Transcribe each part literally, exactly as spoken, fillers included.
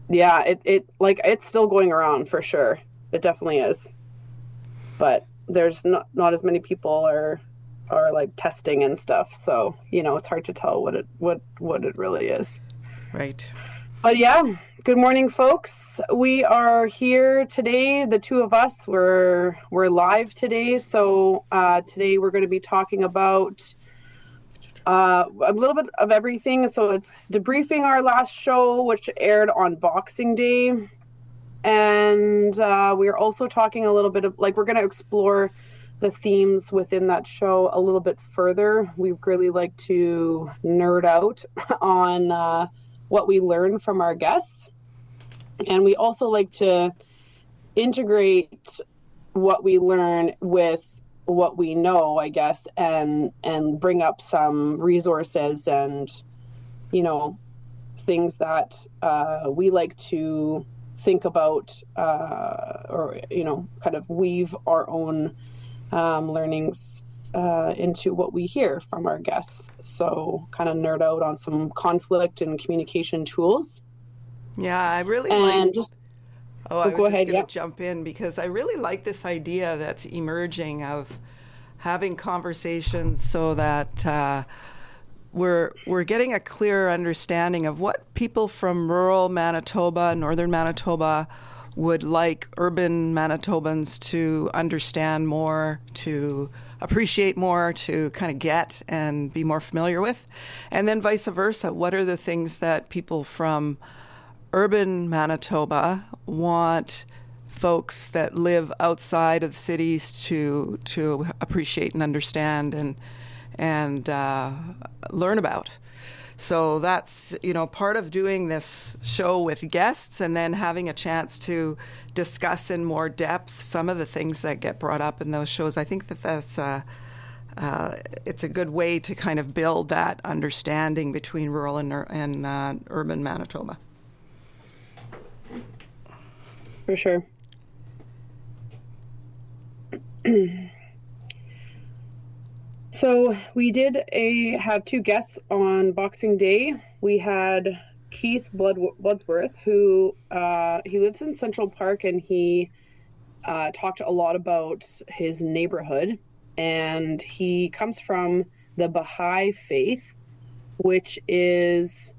yeah, it, it like it's still going around for sure. It definitely is. But there's not not as many people are are like testing and stuff. So, you know, it's hard to tell what it what what it really is. Right. But yeah, good morning, folks. We are here today. The two of us we're we're live today. So uh, today we're going to be talking about uh, a little bit of everything. So it's debriefing our last show, which aired on Boxing Day, and uh, we're also talking a little bit of like we're going to explore the themes within that show a little bit further. We really like to nerd out on. Uh, what we learn from our guests. And we also like to integrate what we learn with what we know, I guess, and and bring up some resources and, you know, things that uh, we like to think about uh, or, you know, kind of weave our own um, learnings Uh, into what we hear from our guests. So kind of nerd out on some conflict and communication tools. Yeah, I really and like. just Oh, I oh, was go just ahead. going Yeah. to jump in because I really like this idea that's emerging of having conversations so that uh, we're we're getting a clearer understanding of what people from rural Manitoba, northern Manitoba, would like urban Manitobans to understand more, to appreciate more, to kind of get and be more familiar with. And then vice versa. What are the things that people from urban Manitoba want folks that live outside of the cities to to appreciate and understand and and uh, learn about? So that's, you know, part of doing this show with guests and then having a chance to discuss in more depth some of the things that get brought up in those shows. I think that that's uh, uh, it's a good way to kind of build that understanding between rural and, and uh, urban Manitoba. For sure. So we did a have two guests on Boxing Day. We had Keith Blood, Bloodsworth, who uh, he lives in Central Park, and he uh, talked a lot about his neighborhood. And he comes from the Baha'i faith, which is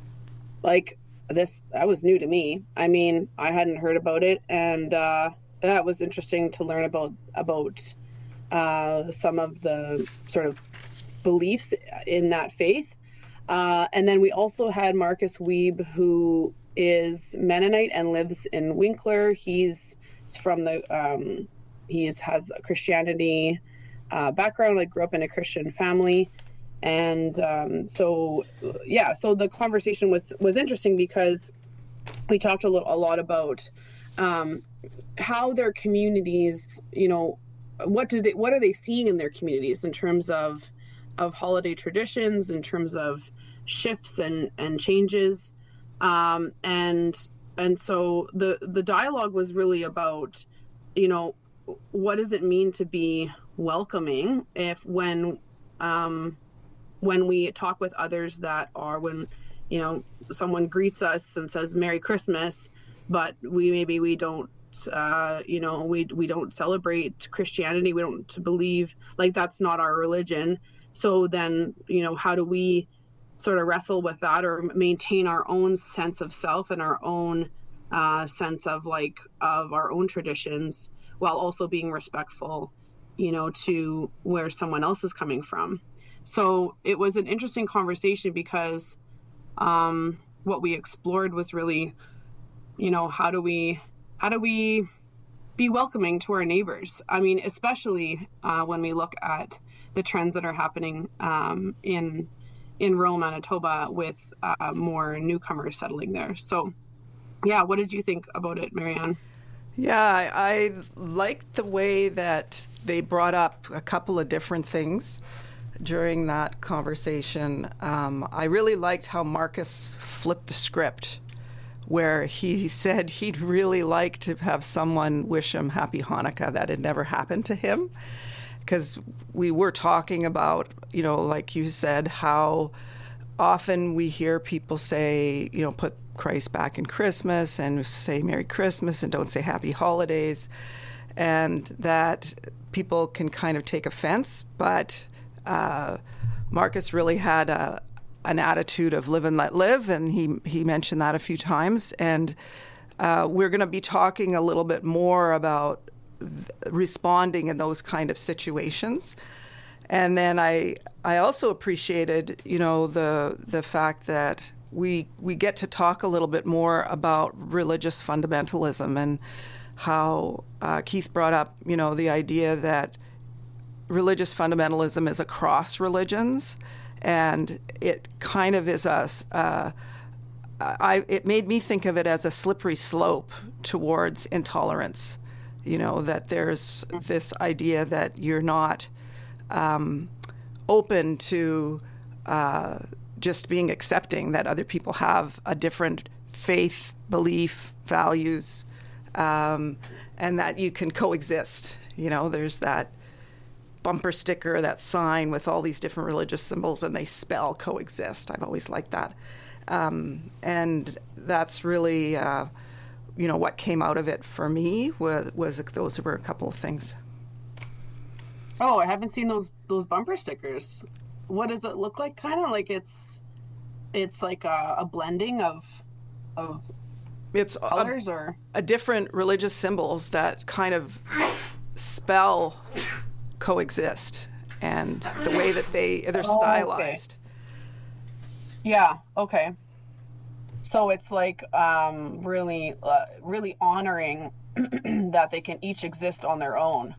like this. That was new to me. I mean, I hadn't heard about it, and uh, that was interesting to learn about about. Uh, some of the sort of beliefs in that faith. Uh, and then we also had Marcus Wiebe, who is Mennonite and lives in Winkler. He's from the, um, he has a Christianity uh, background, like grew up in a Christian family. And um, so, yeah, so the conversation was, was interesting because we talked a, little, a lot about um, how their communities, you know, what do they what are they seeing in their communities in terms of of holiday traditions, in terms of shifts and and changes, um and and so the the dialogue was really about, you know, what does it mean to be welcoming if when um when we talk with others that are, when, you know, someone greets us and says Merry Christmas, but we maybe we don't uh you know we we don't celebrate Christianity, we don't believe, like, that's not our religion. So then, you know, how do we sort of wrestle with that or maintain our own sense of self and our own uh sense of like of our own traditions while also being respectful, you know, to where someone else is coming from. So it was an interesting conversation because um what we explored was really, you know, how do we How do we be welcoming to our neighbors? I mean, especially uh, when we look at the trends that are happening um, in in rural Manitoba with uh, more newcomers settling there. So, yeah, what did you think about it, Marianne? Yeah, I, I liked the way that they brought up a couple of different things during that conversation. Um, I really liked how Marcus flipped the script, where he said he'd really like to have someone wish him Happy Hanukkah. That had never happened to him. Because we were talking about, you know, like you said, how often we hear people say, you know, put Christ back in Christmas and say Merry Christmas and don't say Happy Holidays, and that people can kind of take offense. But uh, Marcus really had a, an attitude of live and let live, and he, he mentioned that a few times. And uh, we're going to be talking a little bit more about responding in those kind of situations. And then I I also appreciated, you know, the the fact that we we get to talk a little bit more about religious fundamentalism, and how uh, Keith brought up, you know, the idea that religious fundamentalism is across religions, and it kind of is a uh, I it made me think of it as a slippery slope towards intolerance. You know, that there's this idea that you're not um, open to uh, just being accepting that other people have a different faith, belief, values, um, and that you can coexist. You know, there's that bumper sticker, that sign with all these different religious symbols, and they spell coexist. I've always liked that. Um, and that's really... Uh, you know, what came out of it for me was, was those were a couple of things. Oh, I haven't seen those those bumper stickers. What does it look like? Kind of like it's it's like a, a blending of of it's colors a, or a different religious symbols that kind of spell coexist, and the way that they they're oh, stylized. Okay. Yeah. Okay. So it's like um, really, uh, really honoring that they can each exist on their own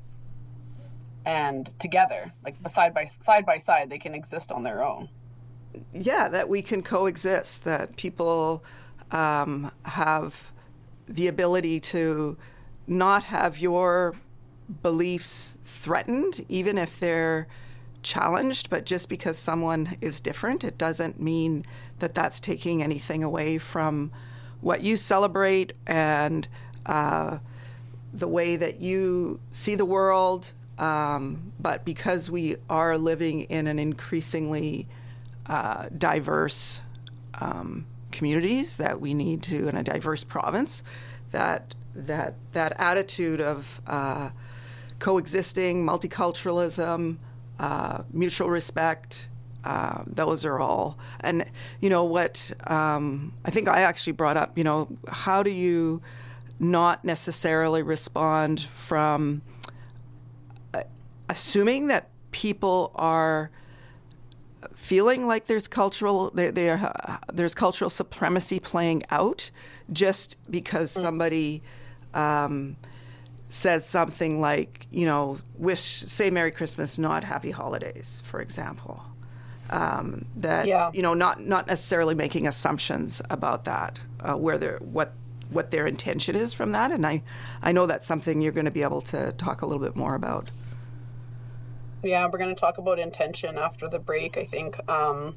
and together, like side by side by side, they can exist on their own. Yeah, that we can coexist. That people um, have the ability to not have your beliefs threatened, even if they're challenged. But just because someone is different, it doesn't mean that that's taking anything away from what you celebrate and uh, the way that you see the world. Um, but because we are living in an increasingly uh, diverse um, communities that we need to, in a diverse province, that that that attitude of uh, coexisting, multiculturalism, uh, mutual respect, Uh, those are all. And, you know, what um, I think I actually brought up, you know, how do you not necessarily respond from uh, assuming that people are feeling like there's cultural, they, they are, uh, there's cultural supremacy playing out just because somebody um, says something like, you know, wish, say Merry Christmas, not Happy Holidays, for example. Um, that yeah. you know, not not necessarily making assumptions about that, uh, where they're what what their intention is from that, and I, I know that's something you're going to be able to talk a little bit more about. Yeah, we're going to talk about intention after the break, I think. Um,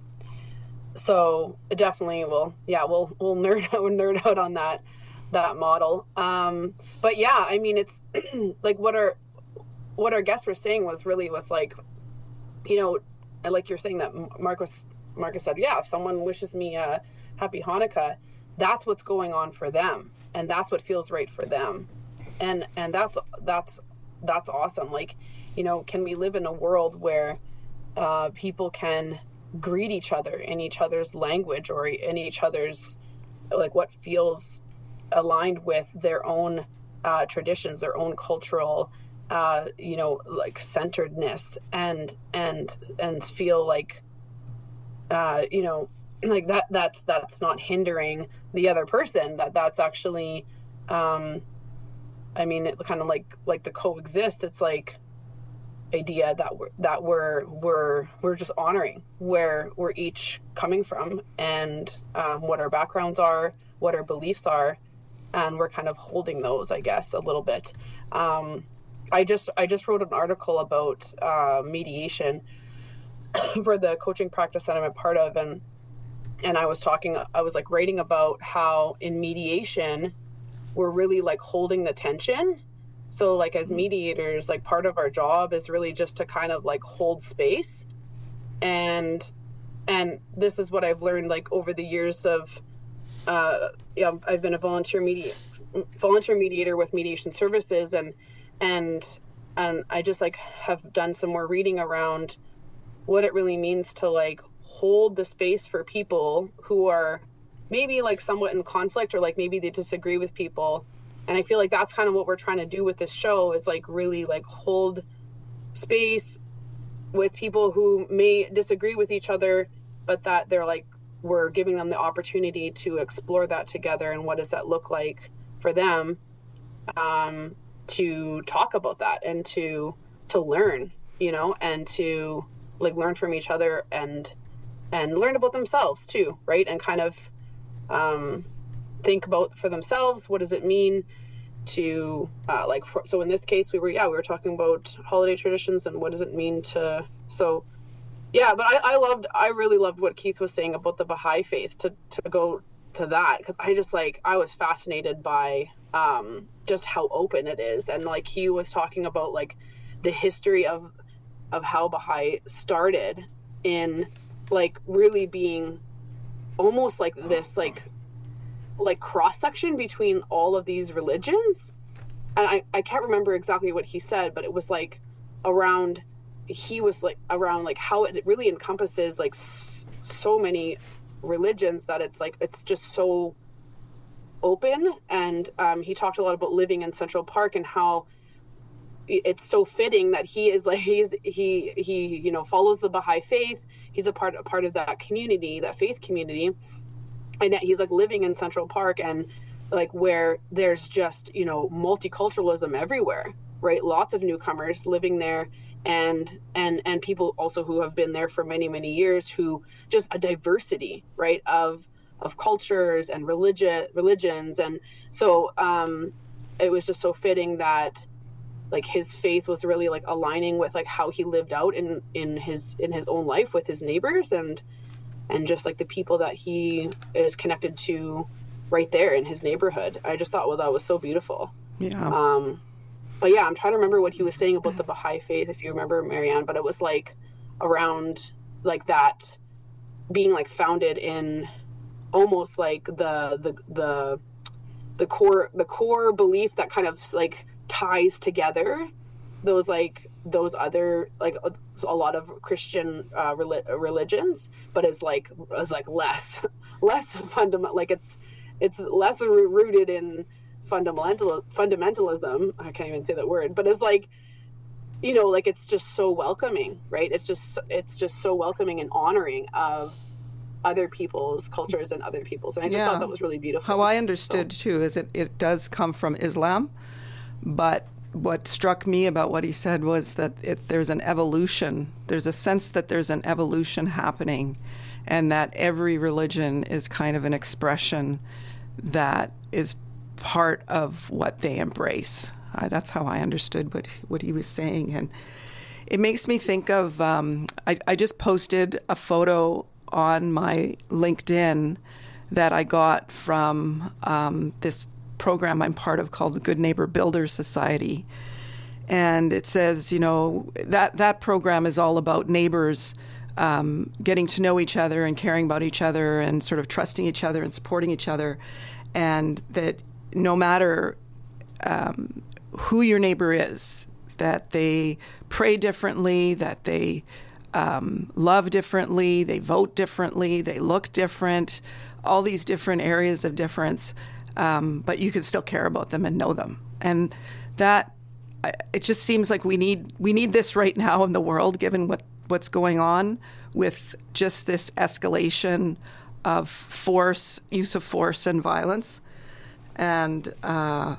so definitely, we'll yeah, we'll we'll nerd out nerd out on that that model. Um, but yeah, I mean, it's like what our what our guests were saying was really with like, you know. And like you're saying that Marcus Marcus said, yeah, if someone wishes me a happy Hanukkah, that's what's going on for them, and that's what feels right for them, and and that's that's that's awesome. Like, you know, can we live in a world where uh, people can greet each other in each other's language or in each other's like what feels aligned with their own uh, traditions, their own cultural. Uh, you know, like centeredness and and and feel like, uh, you know, like that that's that's not hindering the other person. That that's actually, um, I mean, it kind of like like the coexist. It's like idea that we're that we're we're we're just honoring where we're each coming from and um, what our backgrounds are, what our beliefs are, and we're kind of holding those, I guess, a little bit. Um, I just I just wrote an article about uh, mediation for the coaching practice that I'm a part of, and and I was talking I was like writing about how in mediation we're really like holding the tension. So like as mediators, like part of our job is really just to kind of like hold space, and and this is what I've learned like over the years of uh, yeah, I've been a volunteer medi- volunteer mediator with Mediation Services, and and and I just like have done some more reading around what it really means to like hold the space for people who are maybe like somewhat in conflict, or like maybe they disagree with people. And I feel like that's kind of what we're trying to do with this show, is like really like hold space with people who may disagree with each other, but that they're like, we're giving them the opportunity to explore that together. And what does that look like for them, um, to talk about that and to, to learn, you know, and to like learn from each other and, and learn about themselves too. Right. And kind of, um, think about for themselves, what does it mean to uh, like for, so in this case we were yeah we were talking about holiday traditions and what does it mean to so yeah but I, I loved I really loved what Keith was saying about the Baha'i faith, to to go to that, because I just like I was fascinated by um just how open it is. And like he was talking about like the history of of how Baha'i started in like really being almost like this like like cross section between all of these religions. And I, I can't remember exactly what he said, but it was like around, he was like around like how it really encompasses like s- so many religions, that it's like, it's just so open. And um, he talked a lot about living in Central Park and how it's so fitting that he is like, he's, he, he, you know, follows the Baha'i faith. He's a part, a part of that community, that faith community. And that he's like living in Central Park, and like where there's just, you know, multiculturalism everywhere, right? Lots of newcomers living there, and and and people also who have been there for many, many years, who just a diversity, right, of of cultures and religion religions. And so um it was just so fitting that like his faith was really like aligning with like how he lived out in in his in his own life with his neighbors, and and just like the people that he is connected to right there in his neighborhood. I just thought, well, that was so beautiful. Yeah. Um, but yeah, I'm trying to remember what he was saying about the Baha'i faith, if you remember, Marianne, but it was like around like that being like founded in almost like the, the, the, the core, the core belief that kind of like ties together those like those other like a lot of Christian uh, religions, but is like is like less less fundamental, like it's it's less rooted in fundamental fundamentalism. I can't even say that word, but it's like, you know, like it's just so welcoming, right? It's just it's just so welcoming and honoring of other people's cultures and other people's, and I just yeah. thought that was really beautiful. How I understood so. too is it it does come from Islam, but what struck me about what he said was that it's, there's an evolution. There's a sense that there's an evolution happening, and that every religion is kind of an expression that is part of what they embrace. Uh, that's how I understood what what he was saying. And it makes me think of, um, I, I just posted a photo on my LinkedIn that I got from um, this program I'm part of called the Good Neighbor Builders Society. And it says, you know, that, that program is all about neighbors um, getting to know each other and caring about each other and sort of trusting each other and supporting each other. And that no matter um, who your neighbor is, that they pray differently, that they um, love differently, they vote differently, they look different, all these different areas of difference. Um, but you can still care about them and know them. And that, it just seems like we need we need this right now in the world, given what, what's going on with just this escalation of force, use of force and violence. And uh,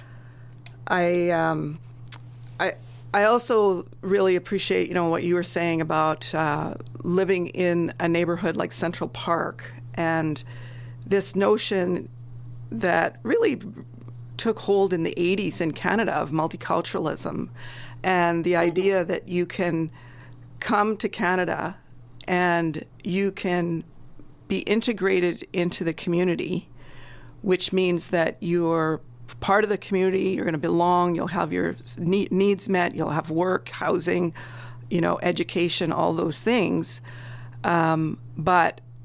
I, um, I, I also really appreciate, you know, what you were saying about uh, living in a neighborhood like Central Park, and this notion that really took hold in the eighties in Canada of multiculturalism, and the idea that you can come to Canada and you can be integrated into the community, which means that you're part of the community, you're going to belong, you'll have your needs met, you'll have work, housing, you know, education, all those things. Um, but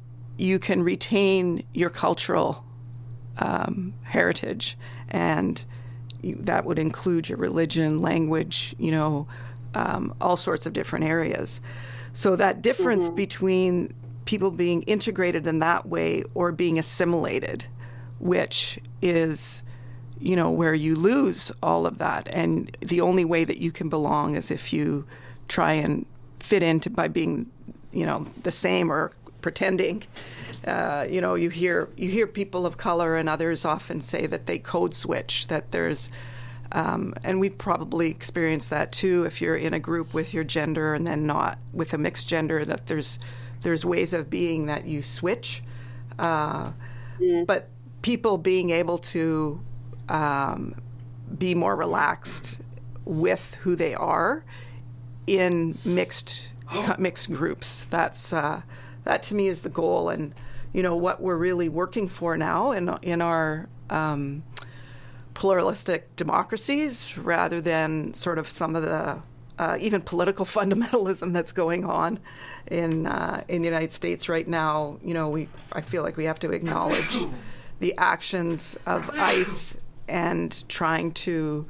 you can retain your cultural um, heritage, and you, that would include your religion, language, you know, um, all sorts of different areas. So that difference mm-hmm. between people being integrated in that way or being assimilated, which is, you know, where you lose all of that. And the only way that you can belong is if you try and fit into by being, you know, the same or pretending. Uh, you know, you hear you hear people of color and others often say that they code switch, that there's, um, and we've probably experienced that too if you're in a group with your gender and then not with a mixed gender, that there's there's ways of being that you switch. Uh, mm. But people being able to um, be more relaxed with who they are in mixed mixed groups, that's uh, that to me is the goal. And you know what we're really working for now in in our um, pluralistic democracies, rather than sort of some of the uh, even political fundamentalism that's going on in uh, in the United States right now. You know, we I feel like we have to acknowledge the actions of ICE and trying to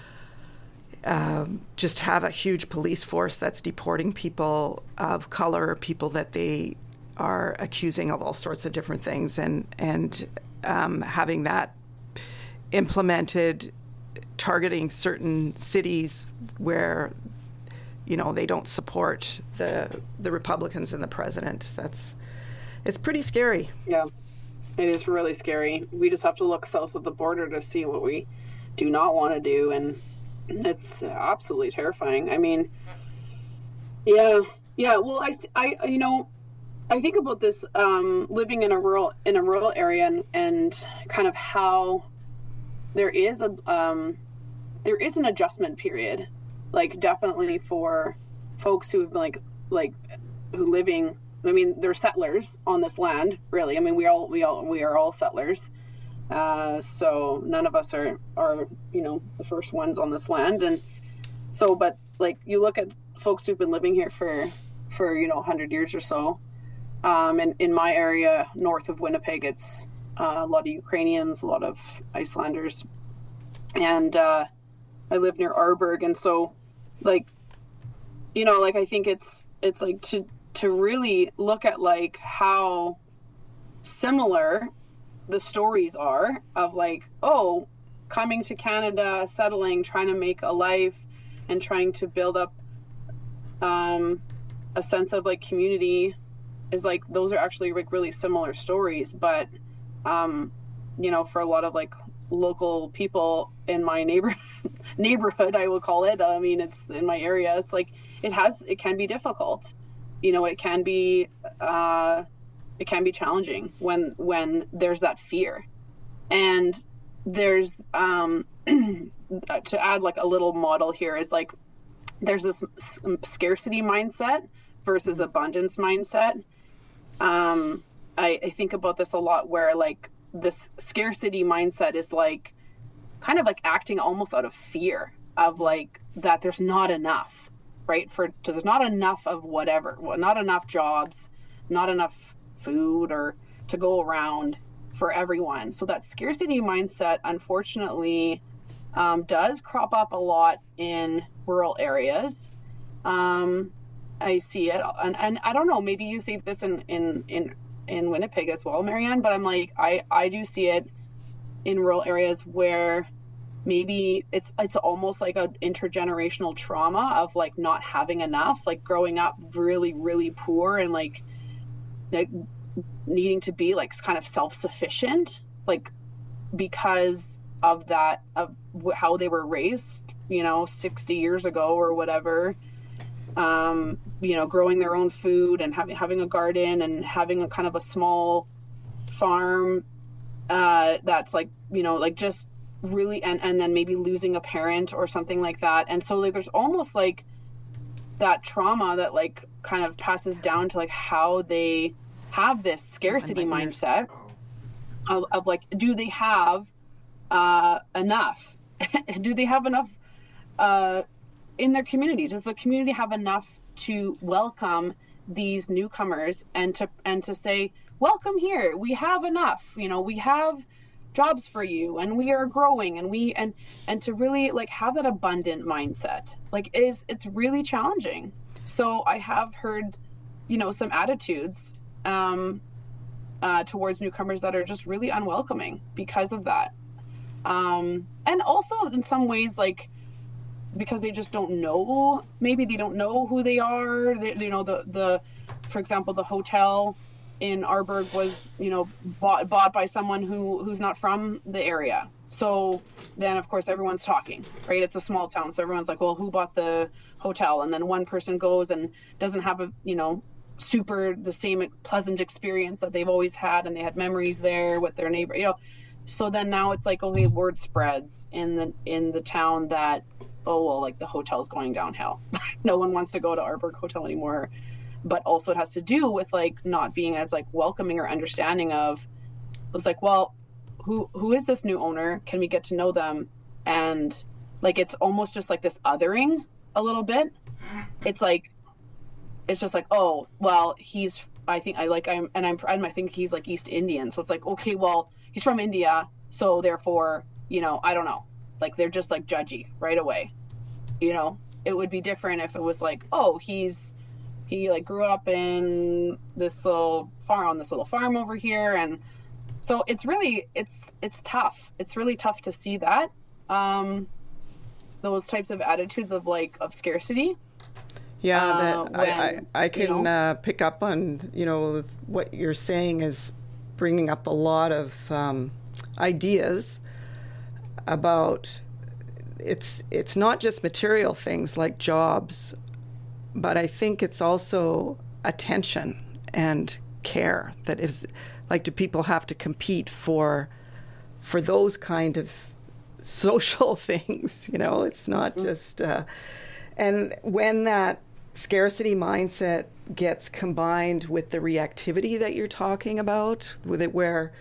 um, just have a huge police force that's deporting people of color, people that they are accusing of all sorts of different things, and and um, having that implemented, targeting certain cities where, you know, they don't support the the Republicans and the president. That's it's pretty scary. Yeah, it is really scary. We just have to look south of the border to see what we do not want to do, and it's absolutely terrifying. I mean, yeah, yeah. Well, I, I you know. I think about this um, living in a rural in a rural area and, and kind of how there is a um, there is an adjustment period, like definitely for folks who've been like like who living. I mean, they're settlers on this land, really. I mean, we all we all we are all settlers. Uh, so none of us are are you know the first ones on this land, and so but like you look at folks who've been living here for for you know one hundred years or so. Um, and in my area, north of Winnipeg, it's uh, a lot of Ukrainians, a lot of Icelanders. And uh, I live near Arborg. And so, like, you know, like, I think it's it's like to to really look at, like, how similar the stories are of, like, oh, coming to Canada, settling, trying to make a life and trying to build up um, a sense of, like, community. Is like those are actually like really similar stories, but um, you know, for a lot of like local people in my neighbor neighborhood, I will call it. I mean, it's in my area. It's like it has it can be difficult. You know, it can be uh, it can be challenging when when there's that fear, and there's um, to add like a little model here is like there's this scarcity mindset versus abundance mindset. Um, I, I think about this a lot where like this scarcity mindset is like kind of like acting almost out of fear of like that there's not enough, right? For so there's not enough of whatever, not enough jobs, not enough food or to go around for everyone. So that scarcity mindset, unfortunately, um, does crop up a lot in rural areas. Um, I see it, and, and I don't know, maybe you see this in, in, in, in Winnipeg as well, Marianne, but I'm like, I, I do see it in rural areas where maybe it's it's almost like an intergenerational trauma of like not having enough, like growing up really, really poor and like, like needing to be like kind of self-sufficient, like because of that, of how they were raised, you know, sixty years ago or whatever. Um, you know, growing their own food and having having a garden and having a kind of a small farm uh, that's like, you know, like just really, and, and then maybe losing a parent or something like that. And so like there's almost like that trauma that like kind of passes down to like how they have this scarcity mindset of, of like, do they have uh, enough? Do they have enough uh in their community? Does the community have enough to welcome these newcomers and to and to say, welcome here. We have enough, you know, we have jobs for you and we are growing and we, and, and to really like have that abundant mindset, like it is, it's really challenging. So I have heard, you know, some attitudes, um, uh, towards newcomers that are just really unwelcoming because of that. Um, and also in some ways, like, because they just don't know, maybe they don't know who they are. They, you know, the, the, for example, the hotel in Arborg was, you know, bought, bought by someone who, who's not from the area. So then of course everyone's talking, right? It's a small town. So everyone's like, well, who bought the hotel? And then one person goes and doesn't have a, you know, super the same pleasant experience that they've always had. And they had memories there with their neighbor, you know. So then now it's like only word spreads in the, in the town that, oh, well, like the hotel's going downhill. No one wants to go to Arborg Hotel anymore. But also it has to do with like not being as like welcoming or understanding of, it was like, well, who who is this new owner? Can we get to know them? And like it's almost just like this othering a little bit. It's like it's just like, oh, well, he's I think I like I'm and I'm and I think he's like East Indian. So it's like, okay, well, he's from India, so therefore, you know, I don't know. Like they're just like judgy right away. You know, it would be different if it was like, oh, he's he like grew up in this little farm on this little farm over here. And so it's really, it's, it's tough. It's really tough to see that, um, those types of attitudes of like, of scarcity. Yeah. Uh, that, when, I, I, I can you know, uh, pick up on, you know, what you're saying is bringing up a lot of um, ideas about it's, it's not just material things like jobs, but I think it's also attention and care that is like, do people have to compete for for those kind of social things? You know, it's not just uh, and when that scarcity mindset gets combined with the reactivity that you're talking about, with it where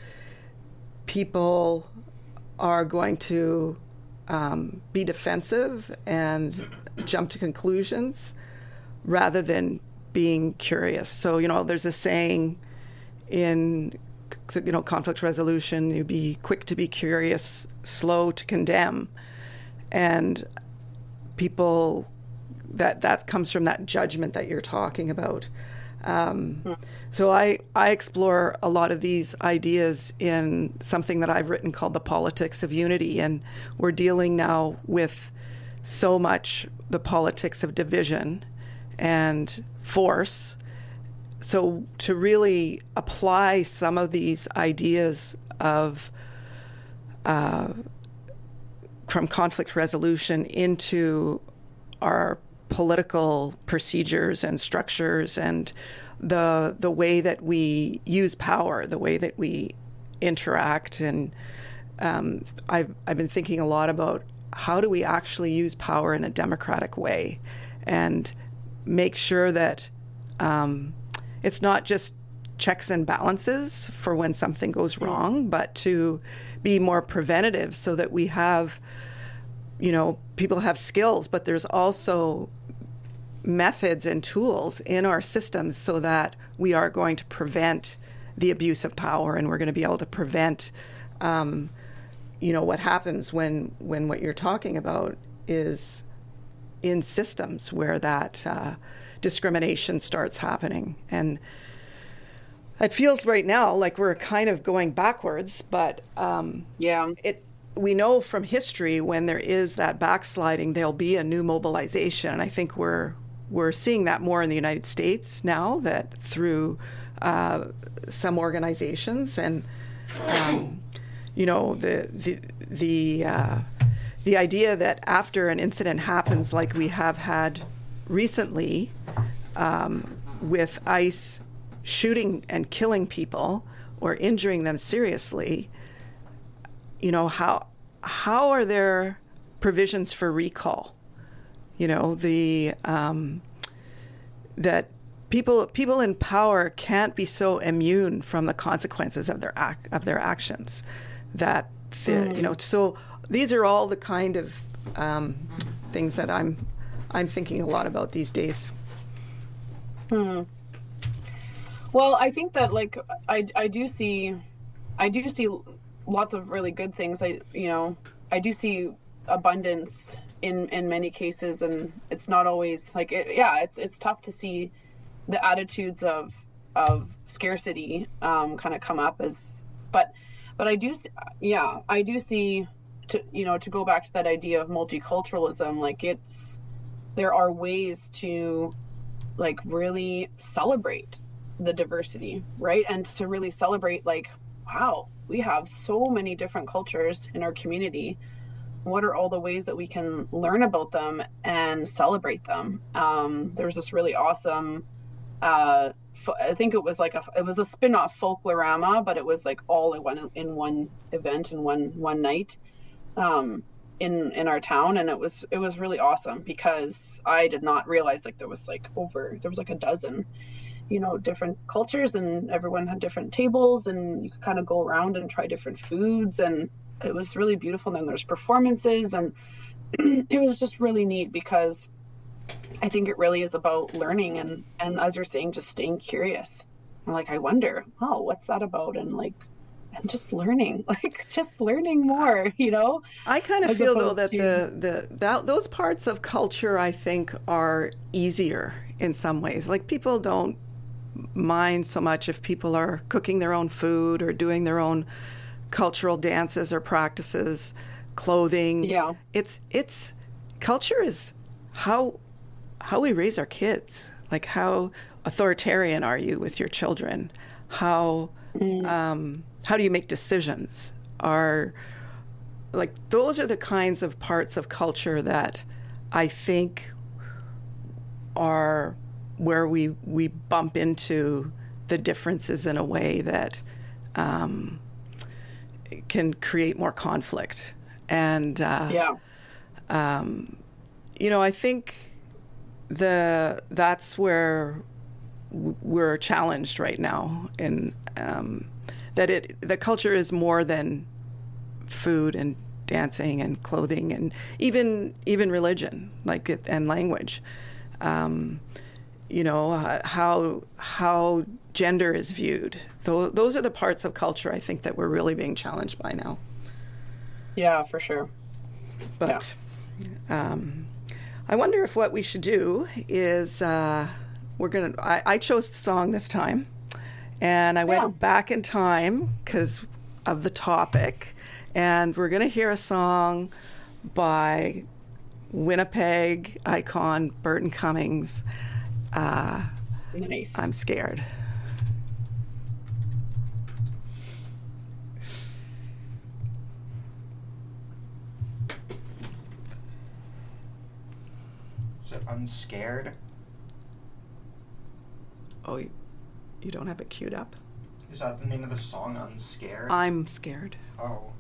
people are going to um, be defensive and jump to conclusions rather than being curious. So, you know, there's a saying in, you know, conflict resolution, you be quick to be curious, slow to condemn. And people, that, that comes from that judgment that you're talking about. Um, hmm. So I, I explore a lot of these ideas in something that I've written called The Politics of Unity. And we're dealing now with so much the politics of division and force. So to really apply some of these ideas of uh, from conflict resolution into our political procedures and structures and the the way that we use power, the way that we interact. And um, I've I've been thinking a lot about how do we actually use power in a democratic way and make sure that um, it's not just checks and balances for when something goes wrong, but to be more preventative so that we have, you know, people have skills, but there's also methods and tools in our systems so that we are going to prevent the abuse of power, and we're going to be able to prevent, um, you know, what happens when, when what you're talking about is in systems where that uh, discrimination starts happening. And it feels right now like we're kind of going backwards, but um, yeah, it we know from history when there is that backsliding, there'll be a new mobilization. And I think we're we're seeing that more in the United States now, that through uh, some organizations and um, you know the the the uh, the idea that after an incident happens like we have had recently um, with ICE shooting and killing people or injuring them seriously, you know, how how are there provisions for recall? You know, the um, that people people in power can't be so immune from the consequences of their act, of their actions. That the, mm. you know, so these are all the kind of um, things that I'm I'm thinking a lot about these days. Hmm. Well, I think that like I I do see I do see lots of really good things. I you know I do see abundance in in many cases, and it's not always like it, yeah it's it's tough to see the attitudes of of scarcity um, kind of come up as but but I do yeah I do see to you know to go back to that idea of multiculturalism, like it's there are ways to like really celebrate the diversity, right? And to really celebrate like, wow, we have so many different cultures in our community. What are all the ways that we can learn about them and celebrate them? Um, there was this really awesome, uh, I think it was like a, it was a spin-off Folklorama, but it was like all in one, in one event in one, one night, um, in, in our town. And it was, it was really awesome because I did not realize like there was like over, there was like a dozen, you know, different cultures, and everyone had different tables, and you could kind of go around and try different foods, and it was really beautiful. And then there's performances, and it was just really neat because I think it really is about learning and, and as you're saying, just staying curious. And like, I wonder, oh, what's that about? And like, and just learning, like just learning more, you know? I kind of as feel though that to... the, the, that those parts of culture, I think, are easier in some ways. Like people don't mind so much if people are cooking their own food or doing their own cultural dances or practices, clothing. Yeah. It's, it's, culture is how, how we raise our kids. Like how authoritarian are you with your children? How, mm. um, how do you make decisions? Are like, those are the kinds of parts of culture that I think are where we, we bump into the differences in a way that um, can create more conflict. And, uh, yeah. um, you know, I think the that's where we're challenged right now in um, that it the culture is more than food and dancing and clothing and even even religion, like it, and language. Um, you know, uh, how how gender is viewed. Those, those are the parts of culture I think that we're really being challenged by now. Yeah, for sure. But yeah. um, I wonder if what we should do is uh, we're gonna. I, I chose the song this time, and I went yeah. back in time because of the topic, and we're gonna hear a song by Winnipeg icon Burton Cummings. Uh, nice. I'm scared. Is it Unscared? Oh, you, you don't have it queued up? Is that the name of the song, Unscared? I'm scared. Oh.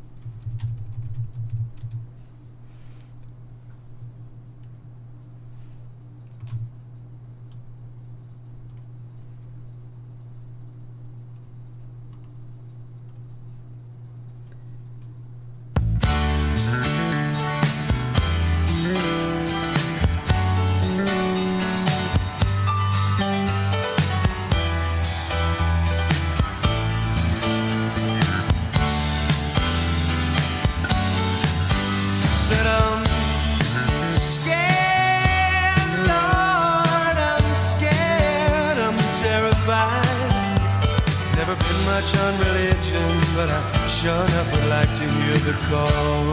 On religion, but I sure enough would like to hear the call.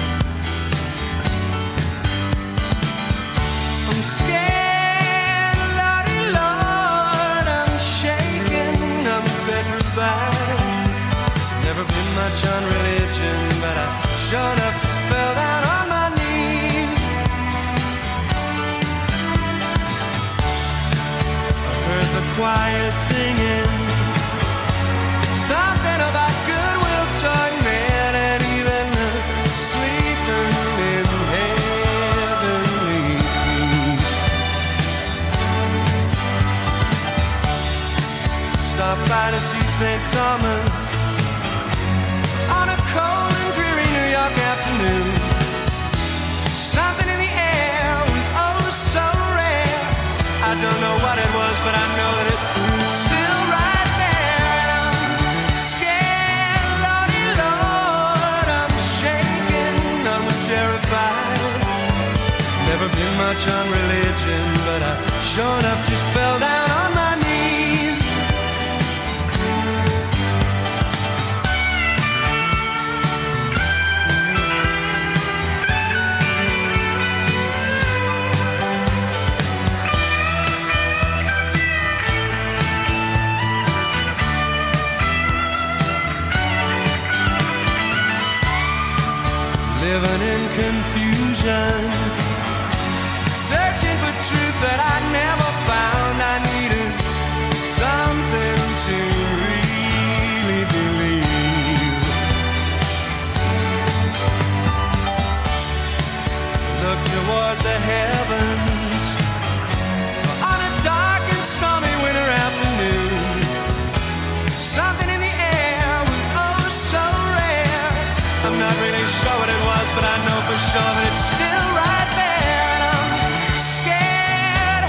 I'm scared, Lordy Lord, I'm shaking, I'm petrified. Never been much on religion, but I sure enough just fell down on my knees. I heard the choir singing something about goodwill toward men and even sleeping in heavenly peace. Stop by to see Saint Thomas on a cold and dreary New York afternoon. Something in the air was oh so rare. I don't know what it was, but I know that it was still right. Never been much on religion, but I sure enough just fell down on my knees. Living in confusion, searching for truth that I never found. I needed something to really believe. Look toward the heavens on a dark and stormy winter afternoon. Something in the air was oh so rare. I'm not really sure what it was, but I know for sure that it's still right there. And I'm scared,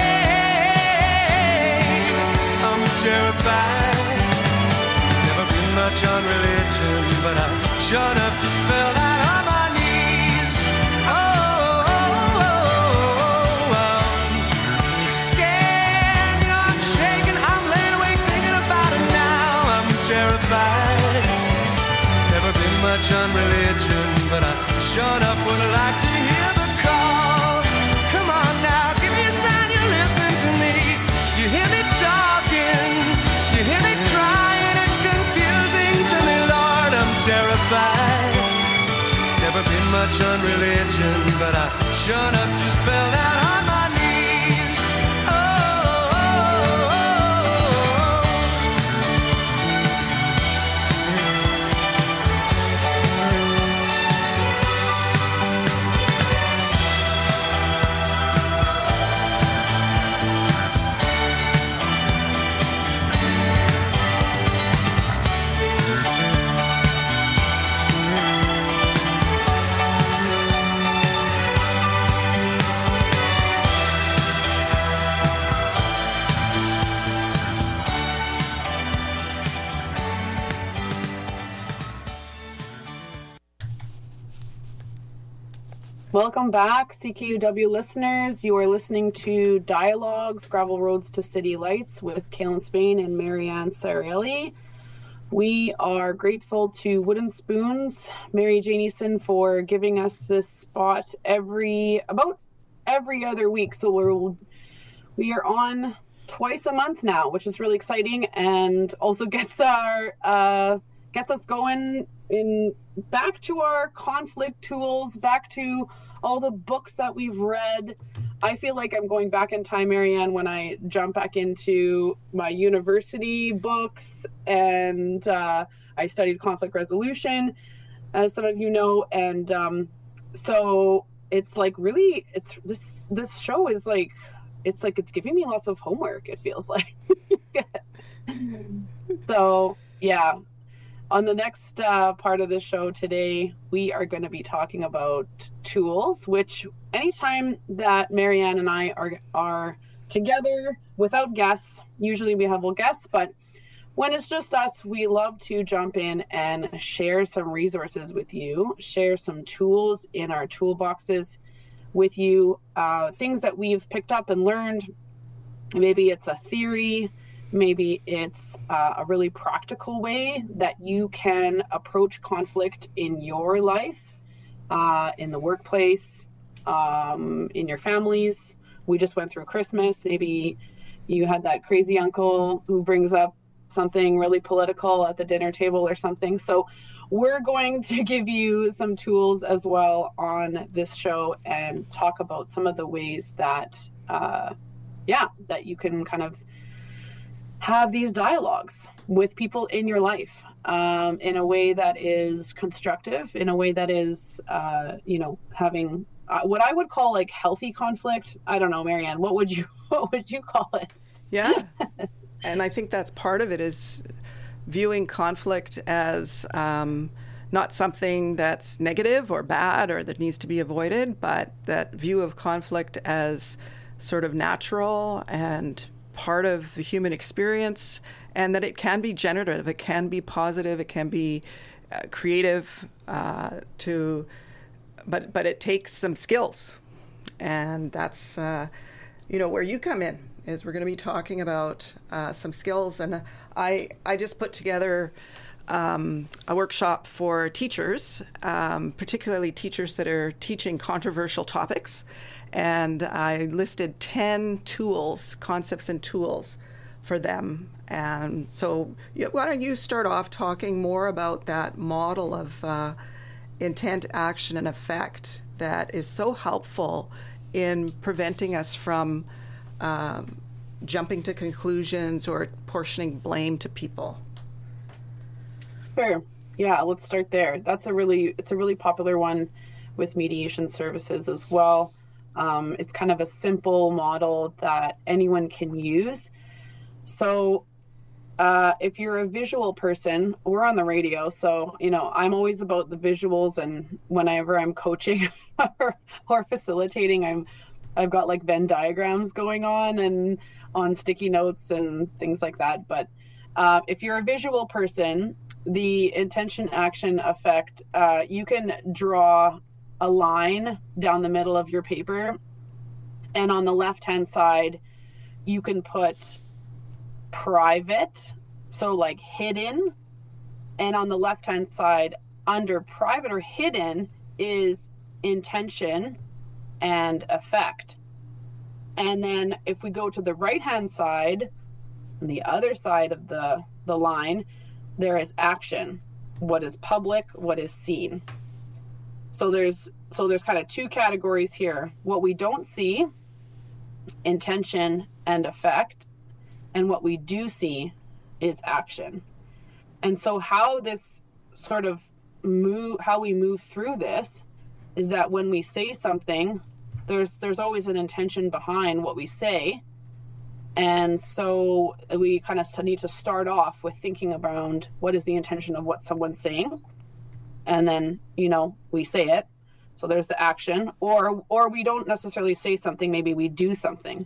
hey, I'm terrified. Never been much on religion, but I sure enough just fell down on my knees. Oh, oh, oh, oh, I'm scared, you know I'm shaking. I'm laying awake thinking about it now. I'm terrified. Never been much on religion, but I sure enough would like to hear the call. Come on now, give me a sign you're listening to me. You hear me talking, you hear me crying. It's confusing to me, Lord, I'm terrified. Never been much on religion, but I sure enough just fell down on my knees. Oh, oh, oh, oh. Welcome back, C K U W listeners. You are listening to Dialogues, Gravel Roads to City Lights with Kaylin Spain and Marianne Sarelli. We are grateful to Wooden Spoons, Mary Janison, for giving us this spot every, about every other week. So we're, we are on twice a month now, which is really exciting and also gets our, uh, gets us going in back to our conflict tools, back to all the books that we've read. I feel like I'm going back in time, Marianne, when I jump back into my university books, and uh, I studied conflict resolution, as some of you know, and um, so it's like really, it's this this show is like, it's like it's giving me lots of homework, it feels like. So yeah. On the next uh, part of the show today, we are going to be talking about tools, which anytime that Marianne and I are are together without guests, usually we have guests, but when it's just us, we love to jump in and share some resources with you, share some tools in our toolboxes with you, uh, things that we've picked up and learned. Maybe it's a theory. Maybe it's uh, a really practical way that you can approach conflict in your life, uh, in the workplace, um, in your families. We just went through Christmas. Maybe you had that crazy uncle who brings up something really political at the dinner table or something. So we're going to give you some tools as well on this show and talk about some of the ways that, uh, yeah, that you can kind of have these dialogues with people in your life um, in a way that is constructive, in a way that is, uh, you know, having uh, what I would call like healthy conflict. I don't know, Marianne, what would you, what would you call it? Yeah. And I think that's part of it, is viewing conflict as um, not something that's negative or bad or that needs to be avoided, but that view of conflict as sort of natural and part of the human experience, and that it can be generative, it can be positive, it can be uh, creative, uh, to, but but it takes some skills, And that's, uh, you know, where you come in, is we're going to be talking about uh, some skills. And I, I just put together um, a workshop for teachers, um, particularly teachers that are teaching controversial topics. And I listed ten tools, concepts and tools for them. And so why don't you start off talking more about that model of uh, intent, action, and effect that is so helpful in preventing us from um, jumping to conclusions or portioning blame to people. Sure. Yeah, let's start there. That's a really, it's a really popular one with mediation services as well. Um, it's kind of a simple model that anyone can use. So uh, if you're a visual person, we're on the radio. So, you know, I'm always about the visuals, and whenever I'm coaching or, or facilitating, I'm, I've got like Venn diagrams going on and on sticky notes and things like that. But uh, if you're a visual person, the intention, action, effect, uh, you can draw a line down the middle of your paper, and on the left-hand side, you can put private, so like hidden, and on the left-hand side, under private or hidden, is intention and effect. And then if we go to the right-hand side, on the other side of the, the line, there is action. What is public, what is seen. So there's so there's kind of two categories here. What we don't see, intention and effect, and what we do see is action. And so how this sort of move, how we move through this is that when we say something, there's there's always an intention behind what we say. And so we kind of need to start off with thinking around what is the intention of what someone's saying. And then, you know, we say it. So there's the action, or or we don't necessarily say something, maybe we do something.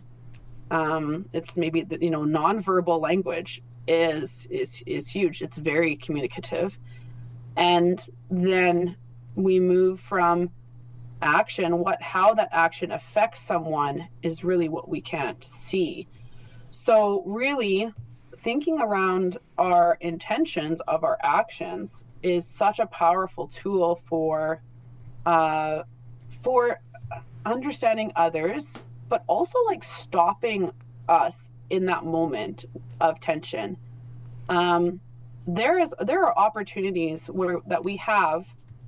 Um, it's maybe, you know, nonverbal language is is is huge. It's very communicative. And then we move from action, what how that action affects someone is really what we can't see. So really thinking around our intentions of our actions is such a powerful tool for uh, for understanding others, but also like stopping us in that moment of tension. Um, there is there are opportunities where that we have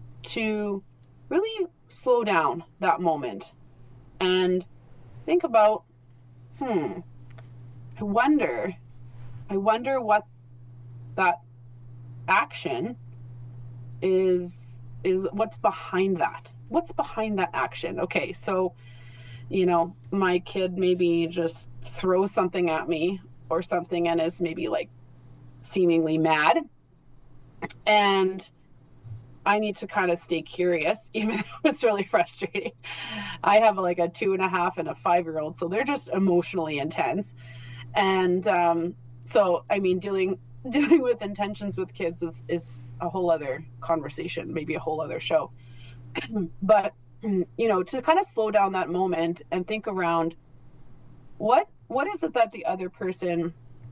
to really slow down that moment and think about, hmm, I wonder, I wonder what that action is is what's behind that. What's behind that action? Okay, so, you know, my kid maybe just throws something at me or something and is maybe like seemingly mad. And I need to kind of stay curious, even though it's really frustrating. I have like a two and a half and a five-year-old, so they're just emotionally intense. And um, so, I mean, dealing dealing with intentions with kids is, is a whole other conversation, maybe a whole other show. But, you know, to kind of slow down that moment and think around what what is it that the other person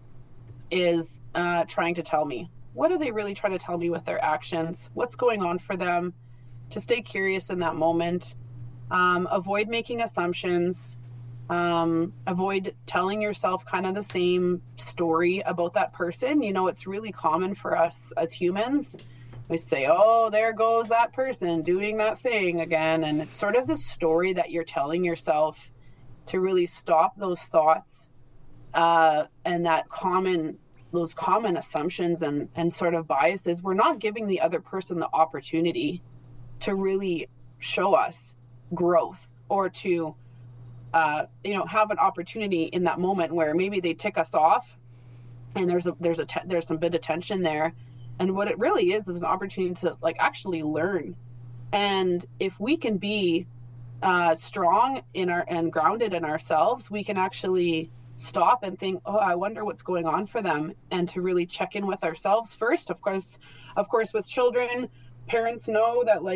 is uh, trying to tell me? What are they really trying to tell me with their actions? What's going on for them? To stay curious in that moment. Um, avoid making assumptions. Um, avoid telling yourself kind of the same story about that person. You know, it's really common for us as humans. We say, oh, there goes that person doing that thing again. And it's sort of the story that you're telling yourself to really stop those thoughts uh, and that common, those common assumptions and, and sort of biases. We're not giving the other person the opportunity to really show us growth or to Uh, you know, have an opportunity in that moment where maybe they tick us off, and there's a there's a te- there's some bit of tension there, and what it really is is an opportunity to like actually learn. And if we can be uh, strong in our and grounded in ourselves, we can actually stop and think, oh, I wonder what's going on for them, and to really check in with ourselves first. Of course, of course, with children, parents know that like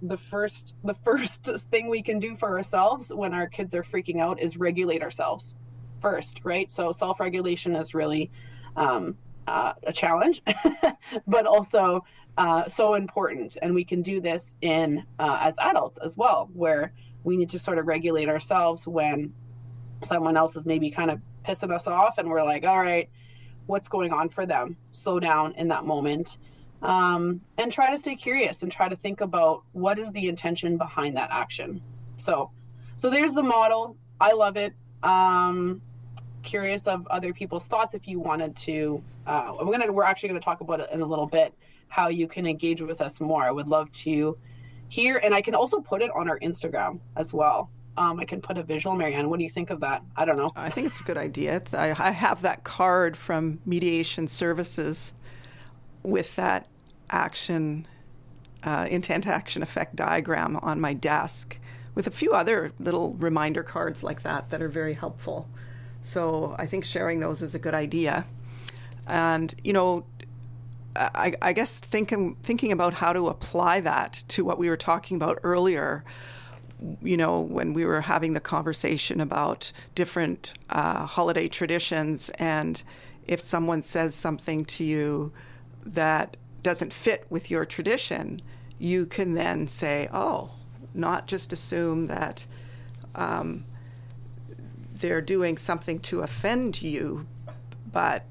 the first the first thing we can do for ourselves when our kids are freaking out is regulate ourselves first, right? So self-regulation is really um, uh, a challenge, but also uh, so important. And we can do this in uh, as adults as well, where we need to sort of regulate ourselves when someone else is maybe kind of pissing us off, and we're like, all right, what's going on for them? Slow down in that moment. Um, and try to stay curious and try to think about what is the intention behind that action. So, so there's the model. I love it. Um, curious of other people's thoughts. If you wanted to, uh, we're gonna, we're actually going to talk about it in a little bit, how you can engage with us more. I would love to hear, and I can also put it on our Instagram as well. Um, I can put a visual. Marianne, what do you think of that? I don't know. I think it's a good idea. It's, I, I have that card from Mediation Services with that action, uh, intent, action, effect diagram on my desk, with a few other little reminder cards like that that are very helpful. So I think sharing those is a good idea. And, you know, I, I guess thinking thinking about how to apply that to what we were talking about earlier, you know, when we were having the conversation about different uh, holiday traditions, and if someone says something to you that doesn't fit with your tradition, you can then say, oh, not just assume that um, they're doing something to offend you, but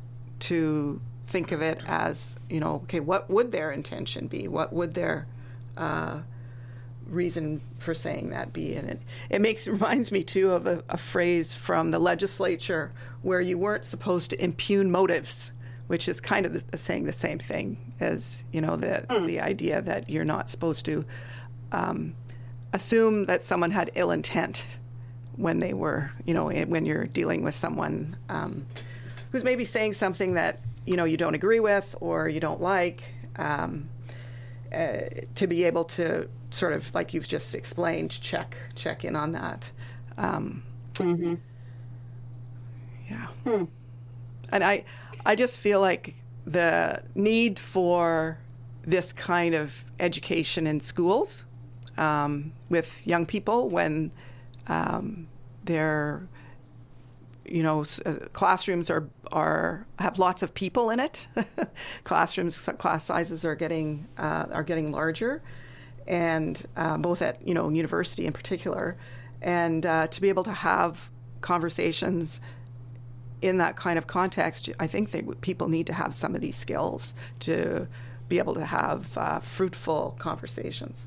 to think of it as, you know, okay, what would their intention be? What would their uh, reason for saying that be? And it, it makes reminds me, too, of a, a phrase from the legislature where you weren't supposed to impugn motives, which is kind of the, saying the same thing as, you know, the mm. the idea that you're not supposed to um, assume that someone had ill intent when they were, you know, when you're dealing with someone um, who's maybe saying something that, you know, you don't agree with or you don't like, um, uh, to be able to sort of, like you've just explained, check check in on that. Um, mm-hmm. Yeah. Hmm. And I, I just feel like the need for this kind of education in schools um, with young people when um, they're, you know, classrooms are are have lots of people in it. Classrooms, class sizes are getting uh, are getting larger, and uh, both at, you know, university in particular, and uh, to be able to have conversations in that kind of context, I think they, people need to have some of these skills to be able to have uh, fruitful conversations.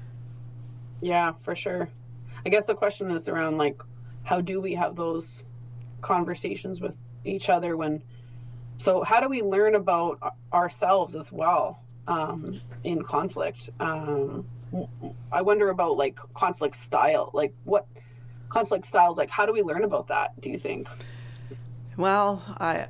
Yeah, for sure. I guess the question is around, like, how do we have those conversations with each other when, so how do we learn about ourselves as well um, in conflict? Um, I wonder about, like, conflict style, like what conflict styles, like how do we learn about that, do you think? Well, I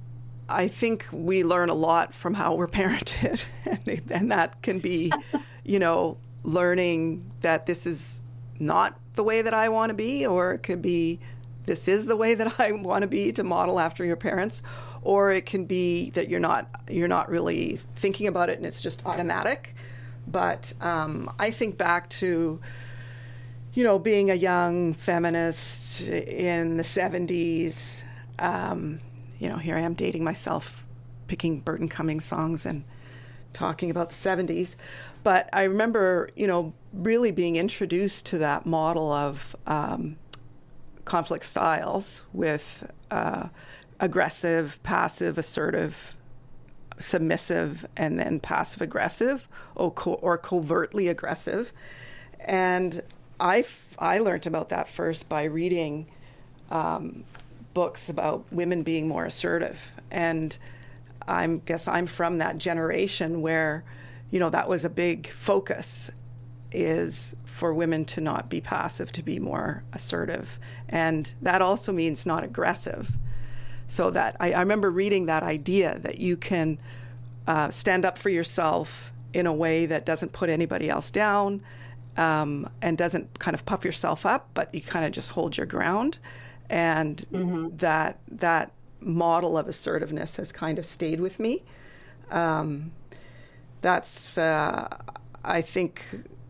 I think we learn a lot from how we're parented, and, and that can be, you know, learning that this is not the way that I want to be, or it could be this is the way that I want to be, to model after your parents, or it can be that you're not you're not really thinking about it and it's just automatic. But um, I think back to, you know, being a young feminist in the seventies. Um, you know, here I am dating myself, picking Burton Cummings songs and talking about the seventies. But I remember, you know, really being introduced to that model of um, conflict styles with uh, aggressive, passive, assertive, submissive, and then passive aggressive or, co- or covertly aggressive. And I, I learned about that first by reading um, books about women being more assertive. And I guess I'm from that generation where, you know, that was a big focus, is for women to not be passive, to be more assertive. And that also means not aggressive. So that I, I remember reading that idea that you can uh, stand up for yourself in a way that doesn't put anybody else down, um, and doesn't kind of puff yourself up, but you kind of just hold your ground. And mm-hmm. that that model of assertiveness has kind of stayed with me. Um, that's, uh, I think,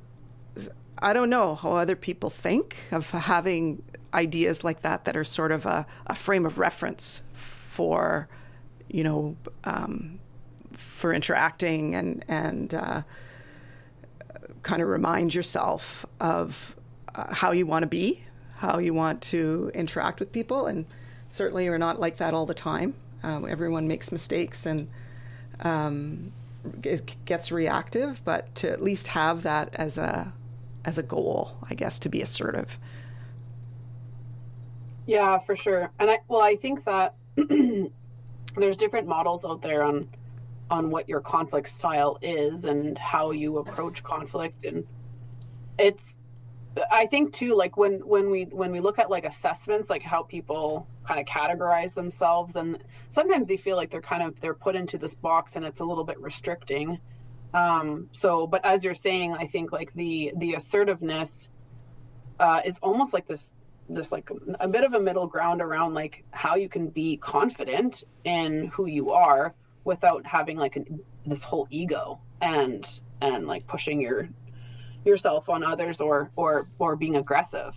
I don't know how other people think of having ideas like that that are sort of a, a frame of reference for, you know, um, for interacting and, and uh, kind of remind yourself of uh, how you want to be, how you want to interact with people. And certainly you're not like that all the time. Um, everyone makes mistakes and um, it gets reactive, but to at least have that as a as a goal, I guess, to be assertive. Yeah, for sure. And I, well, I think that there's different models out there on, on what your conflict style is and how you approach conflict. And it's, I think too, like when, when we, when we look at like assessments, like how people kind of categorize themselves, and sometimes they feel like they're kind of, they're put into this box and it's a little bit restricting. Um, so, but as you're saying, I think like the, the assertiveness, uh, is almost like this, this like a bit of a middle ground around like how you can be confident in who you are without having like an, this whole ego and, and like pushing your, yourself on others or, or, or being aggressive.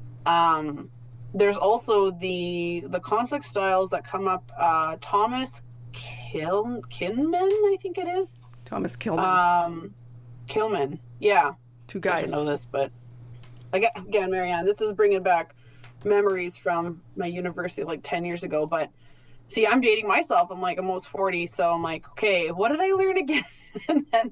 Um, there's also the, the conflict styles that come up, uh, Thomas Kil- Kinman, I think it is. Thomas Kilman. Um, Kilman, yeah. Two guys. I should know this, but again, again, Marianne, this is bringing back memories from my university like ten years ago. But see, I'm dating myself. I'm like almost forty, so I'm like, okay, what did I learn again? And then,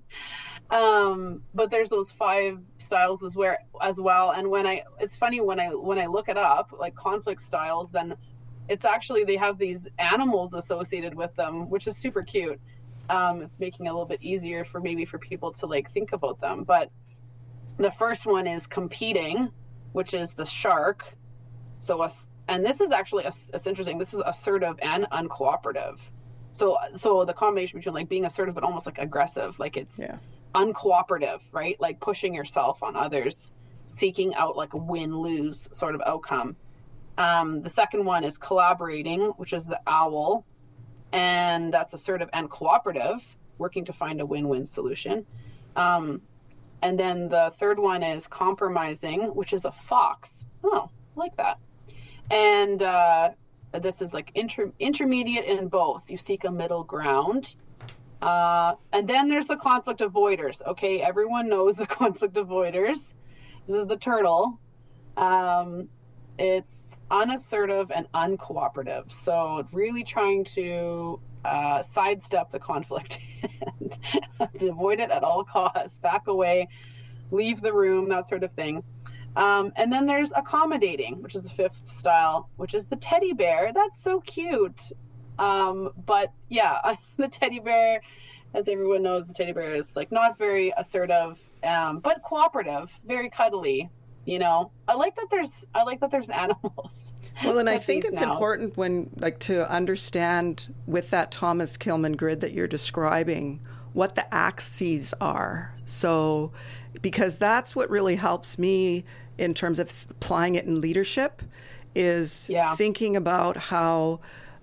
um, but there's those five styles as where as well. And when I, it's funny when I when I look it up, like conflict styles, then it's actually they have these animals associated with them, which is super cute. Um, it's making it a little bit easier for maybe for people to like think about them. But the first one is competing, which is the shark. So, us, and this is actually, it's interesting. This is assertive and uncooperative. So, so the combination between like being assertive, but almost like aggressive, like it's yeah. uncooperative, right? Like pushing yourself on others, seeking out like a win-lose sort of outcome. Um, the second one is collaborating, which is the owl. And that's assertive and cooperative, working to find a win-win solution. Um, and then the third one is compromising, which is a fox. Oh, I like that. And uh, this is like inter- intermediate in both. You seek a middle ground. Uh, and then there's the conflict avoiders. Okay, everyone knows the conflict avoiders. This is the turtle. Um, it's unassertive and uncooperative. So really trying to uh, sidestep the conflict and avoid it at all costs, back away, leave the room, that sort of thing. Um, and then there's accommodating, which is the fifth style, which is the teddy bear. That's so cute. Um, but yeah, the teddy bear, as everyone knows, the teddy bear is like not very assertive, um, but cooperative, very cuddly. You know, I like that there's, I like that there's animals. Well, and I think it's now. important when, like, to understand with that Thomas Kilman grid that you're describing, what the axes are. So, because that's what really helps me in terms of applying it in leadership, is yeah. thinking about how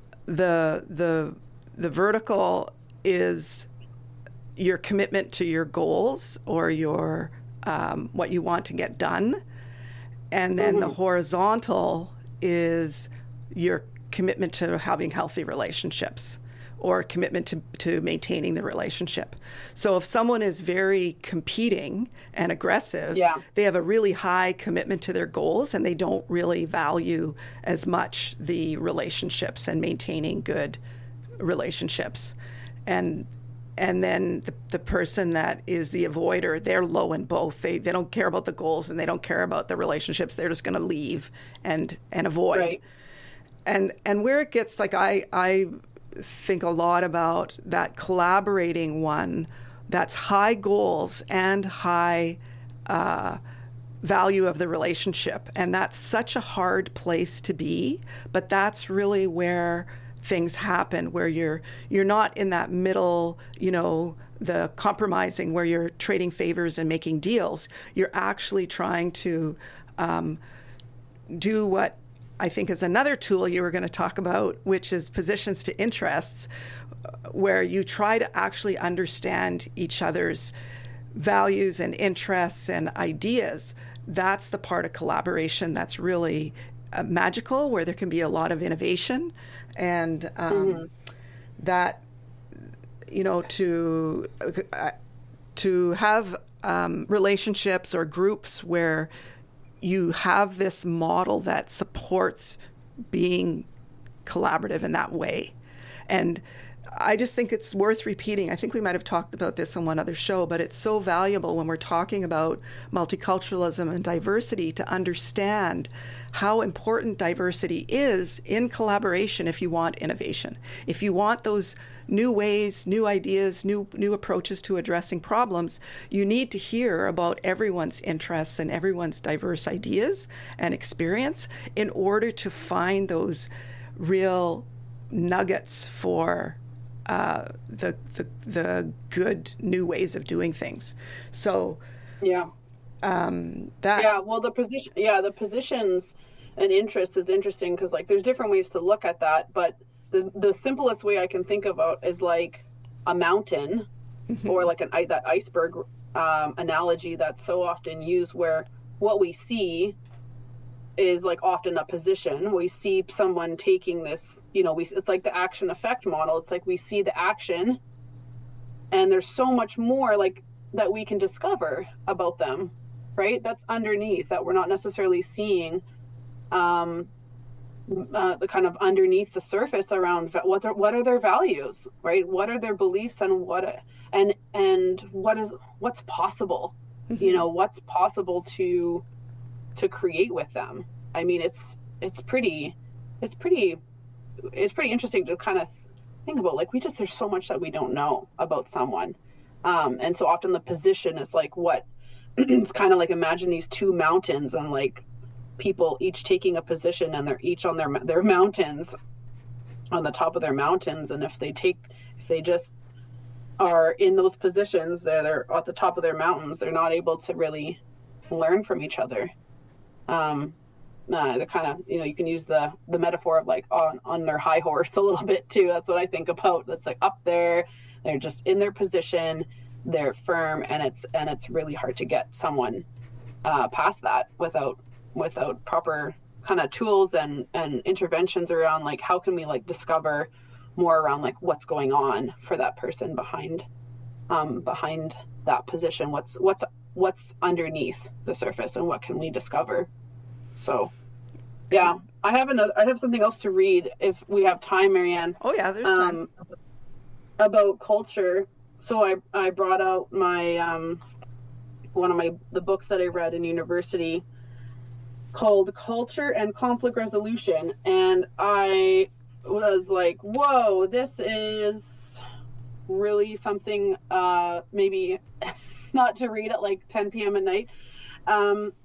the the the vertical is your commitment to your goals or your um, what you want to get done. And then mm-hmm. the horizontal is your commitment to having healthy relationships or commitment to, to maintaining the relationship. So if someone is very competing and aggressive, yeah. they have a really high commitment to their goals and they don't really value as much the relationships and maintaining good relationships. And And then the, the person that is the avoider, they're low in both. They they don't care about the goals and they don't care about the relationships. They're just going to leave and and avoid. Right. And and where it gets like I I think a lot about that collaborating one, that's high goals and high uh, value of the relationship, and that's such a hard place to be. But that's really where things happen, where you're you're not in that middle, you know, the compromising where you're trading favors and making deals. You're actually trying to um, do what I think is another tool you were going to talk about, which is positions to interests, where you try to actually understand each other's values and interests and ideas, that's the part of collaboration that's really uh, magical, where there can be a lot of innovation. And um, mm-hmm. that, you know, to uh, to have um, relationships or groups where you have this model that supports being collaborative in that way. And I just think it's worth repeating. I think we might have talked about this on one other show, but it's so valuable when we're talking about multiculturalism and diversity to understand how important diversity is in collaboration if you want innovation. If you want those new ways, new ideas, new new approaches to addressing problems, you need to hear about everyone's interests and everyone's diverse ideas and experience in order to find those real nuggets for uh, the, the the good new ways of doing things. So, yeah, um, that yeah. Well, the position, yeah, the positions and interests is interesting because like there's different ways to look at that, but the the simplest way I can think about is like a mountain, mm-hmm. or like an that iceberg um, analogy that's so often used, where what we see is like often a position. We see someone taking this, you know, we it's like the action effect model. It's like we see the action, and there's so much more like that we can discover about them, right? That's underneath that we're not necessarily seeing. Um, uh, the kind of underneath the surface around what are, what are their values, right? What are their beliefs, and what and and what is what's possible, mm-hmm. you know, what's possible to to create with them. I mean, it's it's pretty it's pretty it's pretty interesting to kind of think about. Like we just there's so much that we don't know about someone, um, and so often the position is like what it's kind of like imagine these two mountains and like people each taking a position, and they're each on their their mountains, on the top of their mountains, and if they take if they just are in those positions, they're they're at the top of their mountains, they're not able to really learn from each other. Um, uh, they're kind of, you know, you can use the the metaphor of like on on their high horse a little bit too. That's what I think about. That's like up there, they're just in their position, they're firm, and it's and it's really hard to get someone uh, past that without. without proper kind of tools and, and interventions around like how can we like discover more around like what's going on for that person behind um, behind that position, what's what's what's underneath the surface, and what can we discover. So yeah, I have another I have something else to read if we have time, Marianne. Oh yeah, there's time. Um, about culture. So I I brought out my um, one of my the books that I read in university called Culture and Conflict Resolution, and I was like, whoa, this is really something uh maybe not to read at like ten p.m. at night. um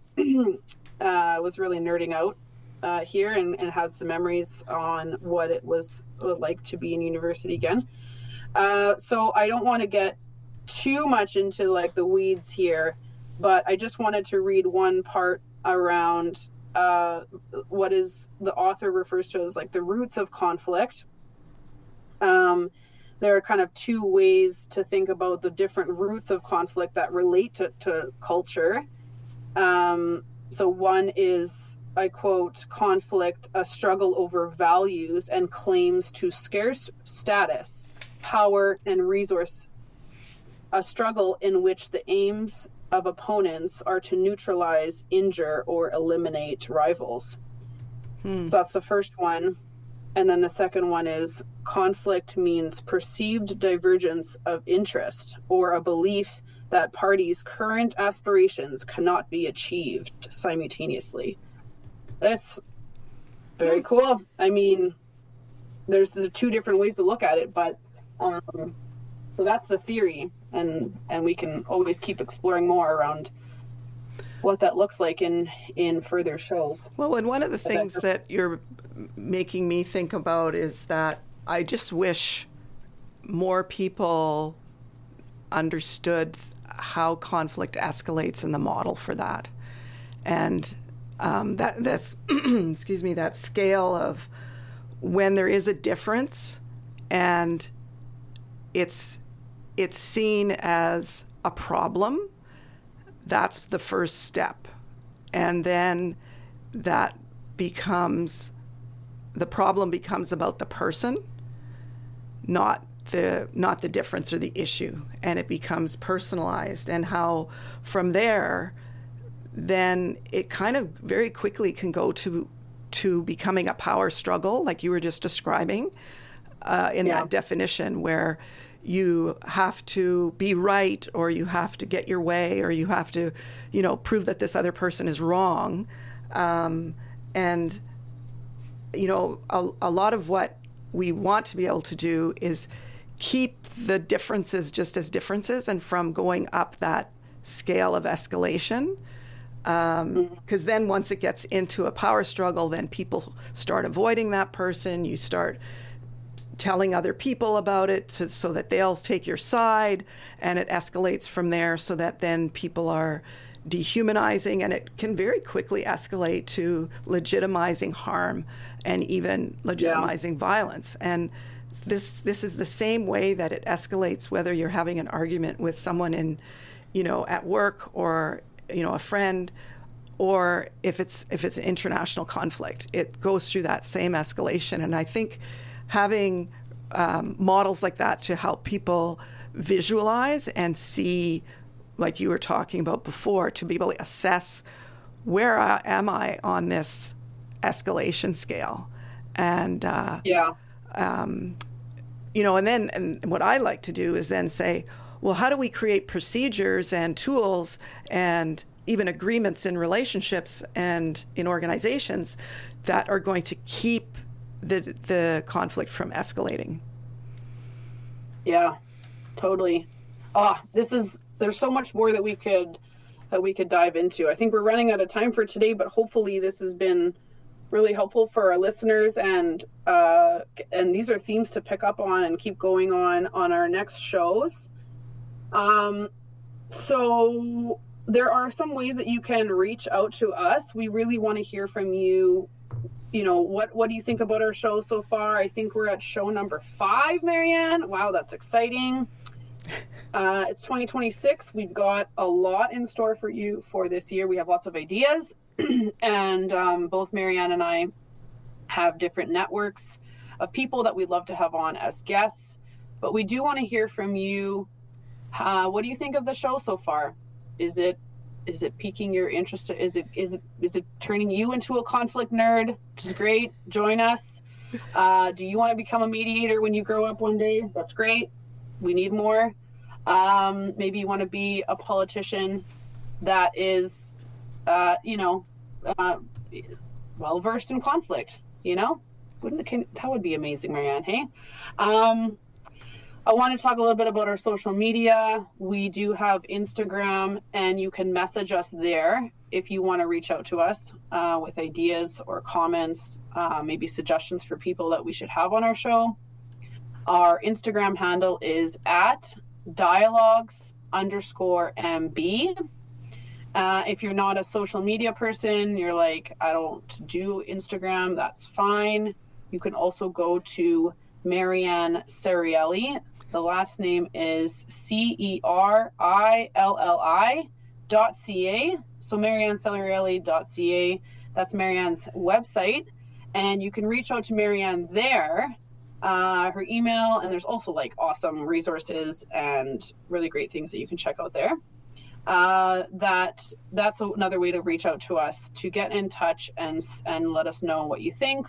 uh was really nerding out uh here, and, and had some memories on what it was like to be in university again. Uh so I don't want to get too much into like the weeds here, but I just wanted to read one part around uh, what is the author refers to as like the roots of conflict. Um, there are kind of two ways to think about the different roots of conflict that relate to, to culture. Um, so one is, I quote, conflict, a struggle over values and claims to scarce status, power, and resource, a struggle in which the aims of opponents are to neutralize, injure, or eliminate rivals. Hmm. So that's the first one. And then the second one is conflict means perceived divergence of interest or a belief that parties' current aspirations cannot be achieved simultaneously. That's very cool. I mean, there's the two different ways to look at it, but um, so that's the theory. And and we can always keep exploring more around what that looks like in, in further shows. Well, and one of the things that you're making me think about is that I just wish more people understood how conflict escalates in the model for that. And um, that that's, excuse me, that scale of when there is a difference and it's it's seen as a problem, that's the first step. And then that becomes, the problem becomes about the person, not the not the difference or the issue, and it becomes personalized, and how from there then it kind of very quickly can go to to becoming a power struggle, like you were just describing uh, in yeah. that definition, where you have to be right, or you have to get your way, or you have to, you know, prove that this other person is wrong. Um, and, you know, a, a lot of what we want to be able to do is keep the differences just as differences, and from going up that scale of escalation. Because um, mm-hmm. then once it gets into a power struggle, then people start avoiding that person. You start telling other people about it to, so that they'll take your side, and it escalates from there, so that then people are dehumanizing, and it can very quickly escalate to legitimizing harm and even legitimizing yeah. violence. And this this is the same way that it escalates, whether you're having an argument with someone in, you know, at work, or, you know, a friend, or if it's if it's an international conflict. It goes through that same escalation. And I think having um, models like that to help people visualize and see, like you were talking about before, to be able to assess where uh, am I on this escalation scale, and uh, yeah, um, you know, and then and what I like to do is then say, well, how do we create procedures and tools and even agreements in relationships and in organizations that are going to keep the the conflict from escalating? Yeah, totally. Ah, oh, this is. There's so much more that we could that we could dive into. I think we're running out of time for today, but hopefully this has been really helpful for our listeners, and uh, and these are themes to pick up on and keep going on on our next shows. Um, so there are some ways that you can reach out to us. We really want to hear from you. You know, what what do you think about our show so far? I think we're at show number five, Marianne. Wow, that's exciting. Uh, it's twenty twenty-six. We've got a lot in store for you for this year. We have lots of ideas, and um, both Marianne and I have different networks of people that we'd love to have on as guests. But we do want to hear from you. Uh, what do you think of the show so far? Is it is it piquing your interest? Is it is it is it turning you into a conflict nerd? Which is great. Join us. Uh, do you want to become a mediator when you grow up one day? That's great. We need more. Um, maybe you want to be a politician that is, uh, you know, uh, well-versed in conflict, you know? Wouldn't it, can, that would be amazing, Marianne, hey? Um, I want to talk a little bit about our social media. We do have Instagram, and you can message us there if you want to reach out to us uh, with ideas or comments, uh, maybe suggestions for people that we should have on our show. Our Instagram handle is at dialogues underscore MB. Uh, if you're not a social media person, you're like, I don't do Instagram, that's fine. You can also go to Marianne Cerielli. The last name is C E R I L L I dot C A. So Marianne Cerielli dot C A. That's Marianne's website. And you can reach out to Marianne there. Uh, her email, and there's also like awesome resources and really great things that you can check out there. Uh, that that's another way to reach out to us, to get in touch and and let us know what you think.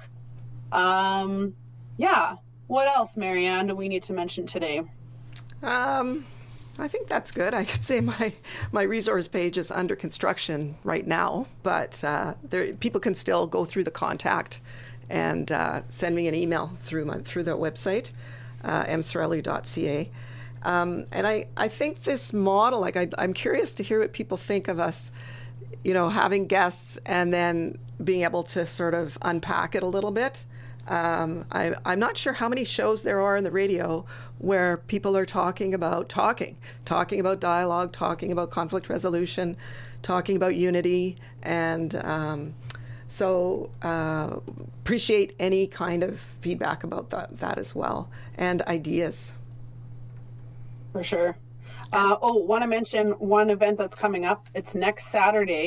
Um, yeah. What else, Marianne, do we need to mention today? Um, I think that's good. I could say my my resource page is under construction right now, but uh, there people can still go through the contact and uh, send me an email through my through the website, uh, m cerielli dot c a. Um, and I, I think this model, like I, I'm curious to hear what people think of us, you know, having guests and then being able to sort of unpack it a little bit. Um, I, I'm not sure how many shows there are in the radio where people are talking about talking, talking about dialogue, talking about conflict resolution, talking about unity, and um, So uh, appreciate any kind of feedback about that, that as well, and ideas. For sure. Uh, oh, want to mention one event that's coming up. It's next Saturday.